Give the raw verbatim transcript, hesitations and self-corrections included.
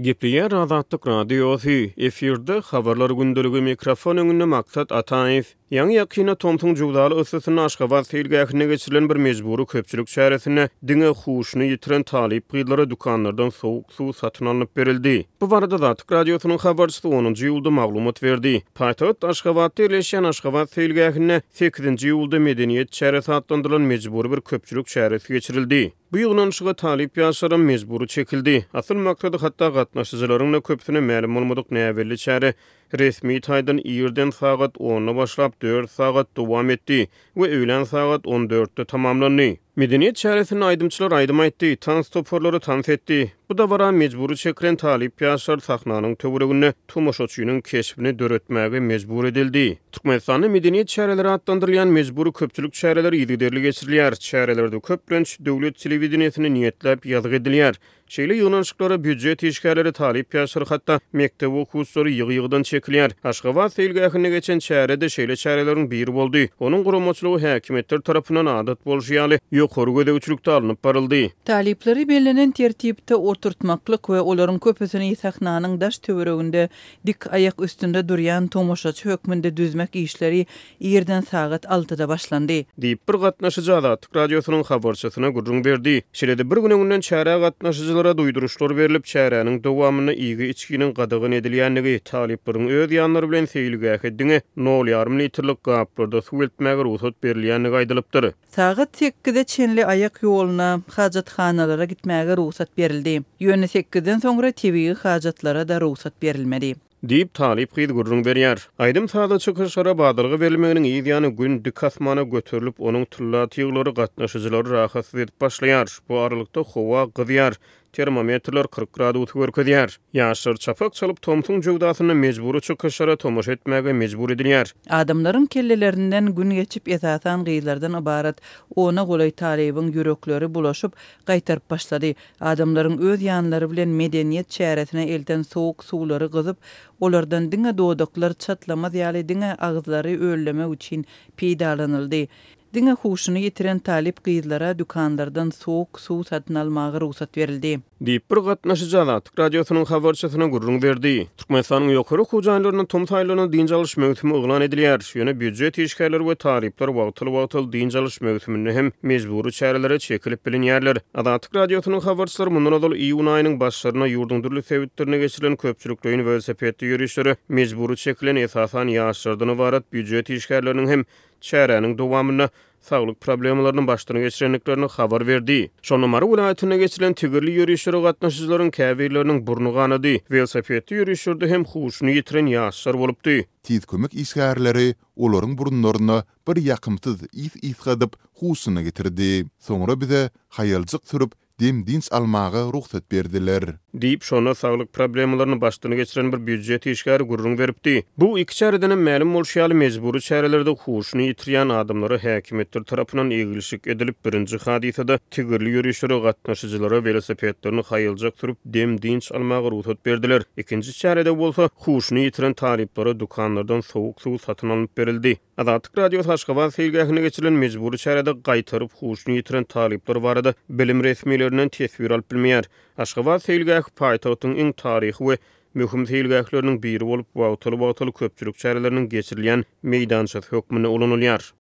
Gepliýär Azatlyk Radiosu, efirde habarlar gündöligi mikrofon öňünde maksat Ataýew. Ýa-ni ýakyna Tomtuň jugdaly ösüsini Aşgabat sylgähine geçirilen bir mejburi köpçülik şäheresine diňe huşuny ýitiren talip gyýdlara dukanlardan sowuk suw satyn alynıp berildi. Bu barada Azatlyk Radiosynyň habarçysy onunjy ýylda maglumat berdi. Paýtagat Aşgabatda ýerleşen Aşgabat sylgähine sekizinji ýylda medeniýet şäheresi adlandyrylan mejburi bir köpçülik şäheresi geçirildi. Bu ýygnaşyga talip ýaşaran mejburi çekildi. Asyl maksady hatda gatnaşyjylaryň da köpsine ma'lum bolmadyk näwelli şähere resmi taýdan ýerden sagat onda başlap dört sagat dowam etdi we öýlen sagat on dörtde tamamlandy. Medeniýet şäheresiniň aýdymçylar aýdym aýtdy, tans toporlary tans etdi. Bu da bara mejburi çekilen talip ýaşar sahnanyň töweregine tomoşaçynyň keşfini döretmäge mejbur edildi. Türkmenistanyň medeniýet şähereleri adlandyrylýan mejburi köpçülik şähereleri ýygyderli geçirilýär. Şäherelerde köplenç döwlet telewizionsyny niýetlep ýazgy edilýär. Şeýle ýygnaşyklara büdjet işgärleri talip ýaşar hatda mektep okuwçylary ýygy-ýygydan çekilýär. Aşgabat sylgähine geçen şäherede şeýle şähereleriň biri boldy. Onuň guramaçylygy häkimetler tarapyndan adat bolýaly ýokary gödäwçilikde alınıp baryldy. Talipleri belirlenen tertipde oturtmaklyk we olaryň köpesini sahnanyň daş töwereginde dik aýak üstünde durýan tomoşaçy hökmünde düzmek işleri ýerden sagat altıda başlandy. Diýip bir gatnaşyjy Azatlyk Radiosynyň habarçysyna gurrun berdi. Şeýle bir gün öňünden şähere gatnaşyjylara duýduruşlar berilip şäheräniň dowamyna ýygy içkiniň gadagyn edilýänligi, talipleriň öz ýanlary bilen sylgähine nol ýarym litrlik gaplarda suw eltmäge ruhsat berilýänligi aýdylypdyr. Sagat sekizde çenli aýak ýoluna, hajatxanalara gitmäge ruhsat berildi. Ýöne sekizden soňra tebii hajatlara da ruhsat berilmedi. Diýip talip gyýdy gurrun berýär. Aýdym sada çykyşlara badyrgy berilmeginiň ýa-ni gün dik asmana göterilip onuň tullat ýyglary gatnaşyjylary rahatsız edip başlaýar. Bu aralykda howa gyzýar. Termometrler kırk gradus görkezýär. Ýaşlar çapak çalyp Tomtuň jugdasyny mejburi çykyşlara tomoş etmäge mejbur edilýär. Adamlaryň kellelerinden gün geçip ýatasan gyýlardan ibarat ona golay talibiň ýürekleri bulaşyp gaýtaryp başlady. Adamlaryň öz ýanlary bilen medeniýet şäheresine elden sowuk suwlary gyzyp, olardan diňe dodaklar çatlamaz ýaly diňe agzlary ölleme üçin peýdalanyldy. Diňe huşuny ýitiren talip gyýdlara dukanlardan sowuk suw satyn almagy ruhsat berildi. Diýip bir gatnaşyjy Azatlyk Radiosynyň habarçysyna gurrun berdi. Türkmenistanyň ýokary hujaýlarynyň tom taýlaryny diňe alyş mewsimi oglan edilýär. Ýöne büdjet işgärleri we taripler wagtyly-wagtyly diňe alyş mewsimini hem mejburi şäherelere çekilip bilinýärler. Azatlyk Radiosynyň habarçylary mundan ol iýun aýynyň başlaryna ýurduň dürli sebäplerine geçirilen köpçülikliň velosipedde ýürüşleri mejburi çekilen esasan ýaşlardan ibarat büdjet işgärleriniň hem şäheräniň dowamyna saglyk problemlarynyň başlaryna geçirenliklerini habar berdi. Şonamary vilayatyna geçirilen tigirli ýürüşlere gatnaşyjylaryň käbirleriniň burnu ganady. Velosipedde ýürüşlerde hem huşuny ýitiren ýaşlar bolupdy. Tiz kömek işgärleri olaryň burunlaryna bir ýakymsyz is-is gadyp huşuny getirdi. Soňra bize haýalçyk sürüp dem dinç almagy ruhsat berdiler. Diýip şona saglyk problemlaryny başlaryna geçiren bir büdjet işgäri gurrun beripdi. Bu iki şähereden ma'lum bolýaly mejburi şäherelerde huşuny ýitirýän adamlary häkimetler tarapyndan egilişik edilip birinji hadisede tigirli ýürüşlere gatnaşyjylara velosipedlerini haýaljak sürüp dem dinç almagy ruhsat berdiler. Ikinji şäherede bolsa huşuny ýitiren taliplere dukanlardan sowuk suw satyn alyp berildi. Azatlyk Radiosu Aşgabat sylgähine geçirilen mejburi şäherede gaýtaryp huşuny ýitiren talipler barada bilim resmiýetlerinden tesbir alyp bilmeýär. Aşgabat sylgäh paýtagtyň iň taryhy we möhüm sylgähleriniň biri bolup wagtyly-wagtyly köpçülik şähereleriniň geçirilýän meýdançysy hökmüne ulanylýar.